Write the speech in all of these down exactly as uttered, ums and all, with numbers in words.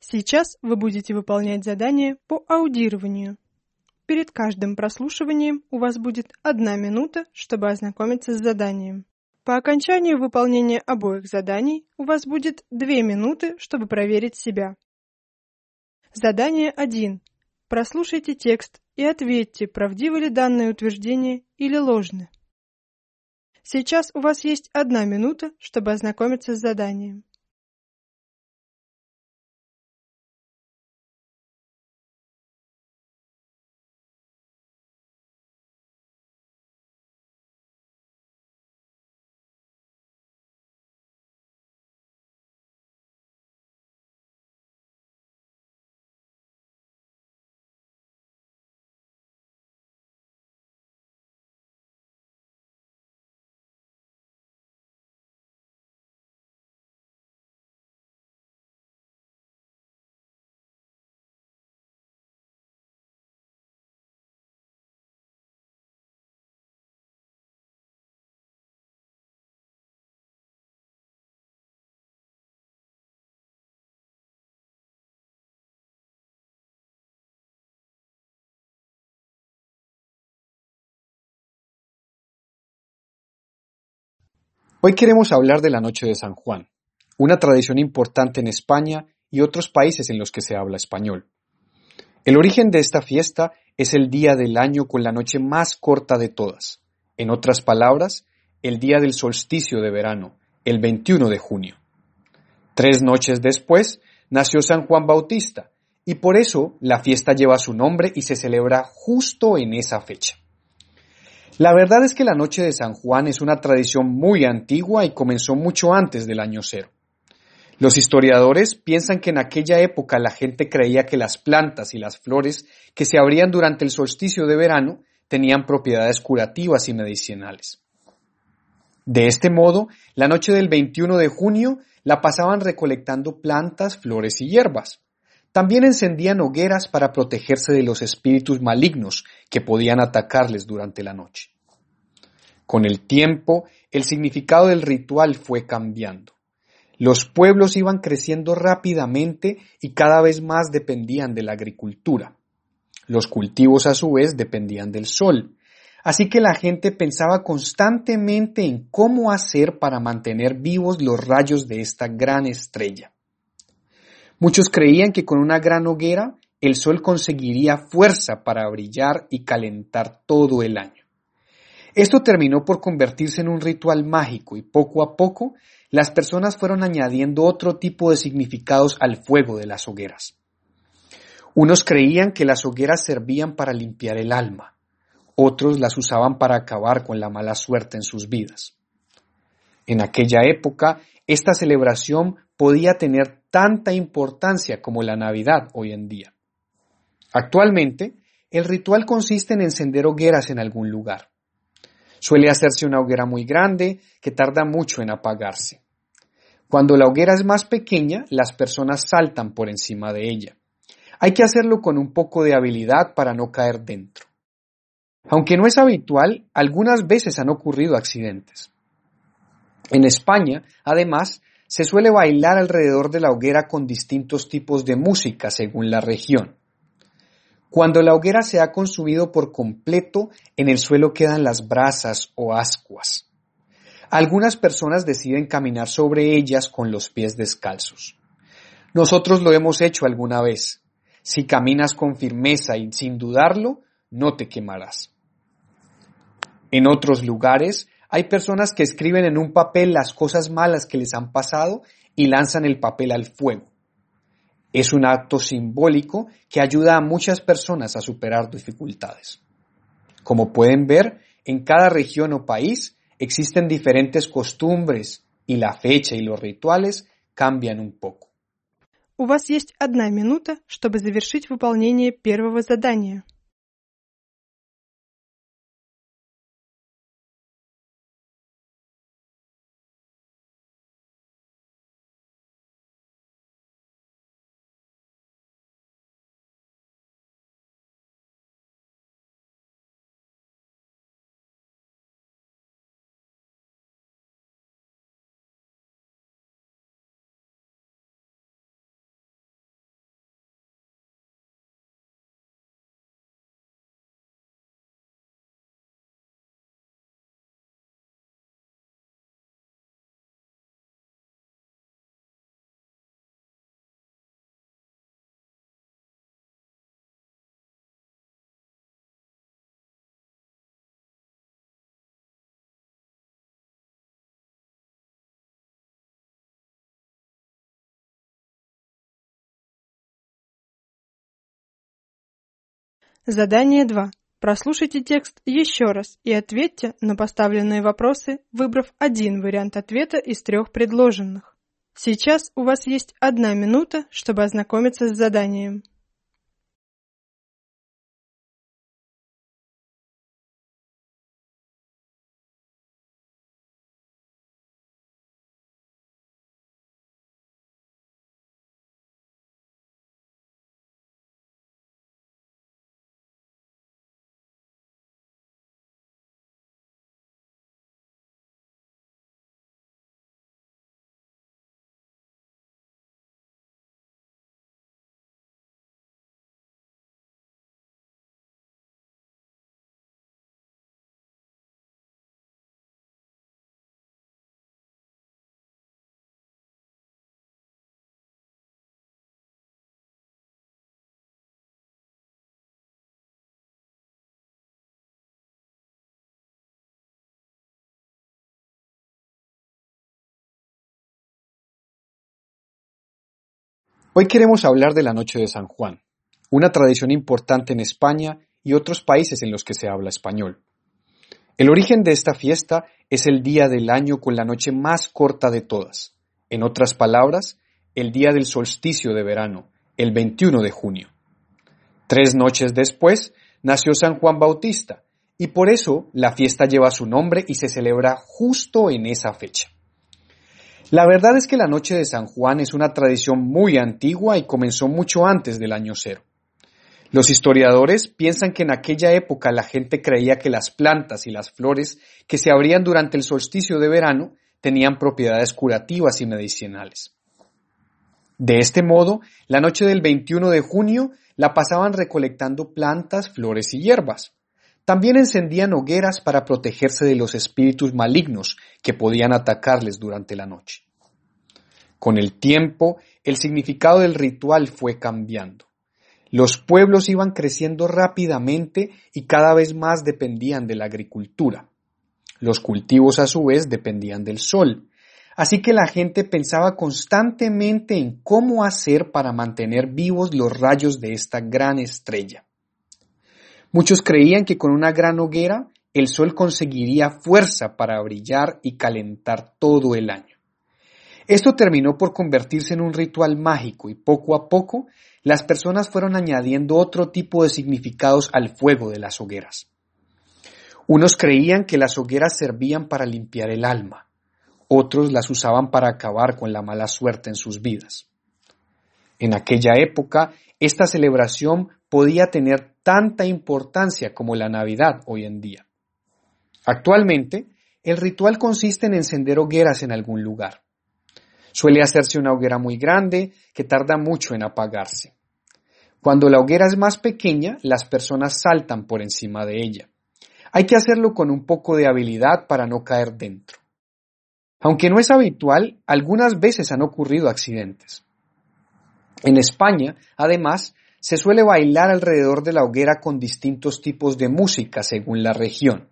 Сейчас вы будете выполнять задание по аудированию. Перед каждым прослушиванием у вас будет одна минута, чтобы ознакомиться с заданием. По окончанию выполнения обоих заданий у вас будет две минуты, чтобы проверить себя. Задание один. Прослушайте текст и ответьте, правдивы ли данное утверждение или ложны. Сейчас у вас есть одна минута, чтобы ознакомиться с заданием. Hoy queremos hablar de la Noche de San Juan, una tradición importante en España y otros países en los que se habla español. El origen de esta fiesta es el día del año con la noche más corta de todas. En otras palabras, el día del solsticio de verano, el veintiuno de junio. Tres noches después nació San Juan Bautista y por eso la fiesta lleva su nombre y se celebra justo en esa fecha. La verdad es que la Noche de San Juan es una tradición muy antigua y comenzó mucho antes del año cero. Los historiadores piensan que en aquella época la gente creía que las plantas y las flores que se abrían durante el solsticio de verano tenían propiedades curativas y medicinales. De este modo, la noche del veintiuno de junio la pasaban recolectando plantas, flores y hierbas. También encendían hogueras para protegerse de los espíritus malignos que podían atacarles durante la noche. Con el tiempo, el significado del ritual fue cambiando. Los pueblos iban creciendo rápidamente y cada vez más dependían de la agricultura. Los cultivos, a su vez, dependían del sol. Así que la gente pensaba constantemente en cómo hacer para mantener vivos los rayos de esta gran estrella. Muchos creían que con una gran hoguera el sol conseguiría fuerza para brillar y calentar todo el año. Esto terminó por convertirse en un ritual mágico y poco a poco las personas fueron añadiendo otro tipo de significados al fuego de las hogueras. Unos creían que las hogueras servían para limpiar el alma, otros las usaban para acabar con la mala suerte en sus vidas. En aquella época, esta celebración podía tener tanta importancia como la Navidad hoy en día. Actualmente, el ritual consiste en encender hogueras en algún lugar. Suele hacerse una hoguera muy grande que tarda mucho en apagarse. Cuando la hoguera es más pequeña, las personas saltan por encima de ella. Hay que hacerlo con un poco de habilidad para no caer dentro. Aunque no es habitual, algunas veces han ocurrido accidentes. En España, además, se suele bailar alrededor de la hoguera con distintos tipos de música según la región. Cuando la hoguera se ha consumido por completo, en el suelo quedan las brasas o ascuas. Algunas personas deciden caminar sobre ellas con los pies descalzos. Nosotros lo hemos hecho alguna vez. Si caminas con firmeza y sin dudarlo, no te quemarás. En otros lugares, hay personas que escriben en un papel las cosas malas que les han pasado y lanzan el papel al fuego. Es un acto simbólico que ayuda a muchas personas a superar dificultades. Como pueden ver, en cada región o país existen diferentes costumbres y la fecha y los rituales cambian un poco. У вас есть одна минута, чтобы завершить выполнение первого задания. Задание два. Прослушайте текст еще раз и ответьте на поставленные вопросы, выбрав один вариант ответа из трех предложенных. Сейчас у вас есть одна минута, чтобы ознакомиться с заданием. Hoy queremos hablar de la Noche de San Juan, una tradición importante en España y otros países en los que se habla español. El origen de esta fiesta es el día del año con la noche más corta de todas, en otras palabras, el día del solsticio de verano, el veintiuno de junio. Tres noches después nació San Juan Bautista, y por eso la fiesta lleva su nombre y se celebra justo en esa fecha. La verdad es que la Noche de San Juan es una tradición muy antigua y comenzó mucho antes del año cero. Los historiadores piensan que en aquella época la gente creía que las plantas y las flores que se abrían durante el solsticio de verano tenían propiedades curativas y medicinales. De este modo, la noche del veintiuno de junio la pasaban recolectando plantas, flores y hierbas. También encendían hogueras para protegerse de los espíritus malignos que podían atacarles durante la noche. Con el tiempo, el significado del ritual fue cambiando. Los pueblos iban creciendo rápidamente y cada vez más dependían de la agricultura. Los cultivos a su vez dependían del sol. Así que la gente pensaba constantemente en cómo hacer para mantener vivos los rayos de esta gran estrella. Muchos creían que con una gran hoguera el sol conseguiría fuerza para brillar y calentar todo el año. Esto terminó por convertirse en un ritual mágico y poco a poco las personas fueron añadiendo otro tipo de significados al fuego de las hogueras. Unos creían que las hogueras servían para limpiar el alma, otros las usaban para acabar con la mala suerte en sus vidas. En aquella época, esta celebración podía tener tanta importancia como la Navidad hoy en día. Actualmente, el ritual consiste en encender hogueras en algún lugar. Suele hacerse una hoguera muy grande que tarda mucho en apagarse. Cuando la hoguera es más pequeña, las personas saltan por encima de ella. Hay que hacerlo con un poco de habilidad para no caer dentro. Aunque no es habitual, algunas veces han ocurrido accidentes. En España, además, se suele bailar alrededor de la hoguera con distintos tipos de música según la región.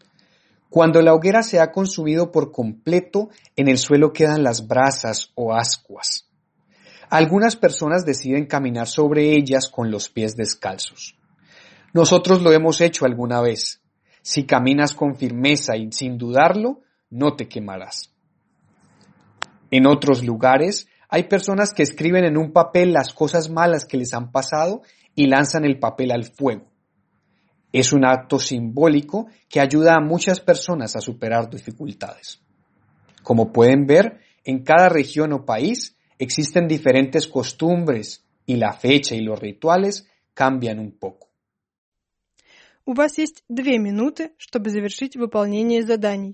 Cuando la hoguera se ha consumido por completo, en el suelo quedan las brasas o ascuas. Algunas personas deciden caminar sobre ellas con los pies descalzos. Nosotros lo hemos hecho alguna vez. Si caminas con firmeza y sin dudarlo, no te quemarás. En otros lugares, hay personas que escriben en un papel las cosas malas que les han pasado y lanzan el papel al fuego. Es un acto simbólico que ayuda a muchas personas a superar dificultades. Como pueden ver, en cada región o país existen diferentes costumbres y la fecha y los rituales cambian un poco. У вас есть две минуты, чтобы завершить выполнение заданий.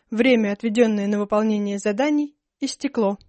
Время, отведенное на выполнение заданий, истекло.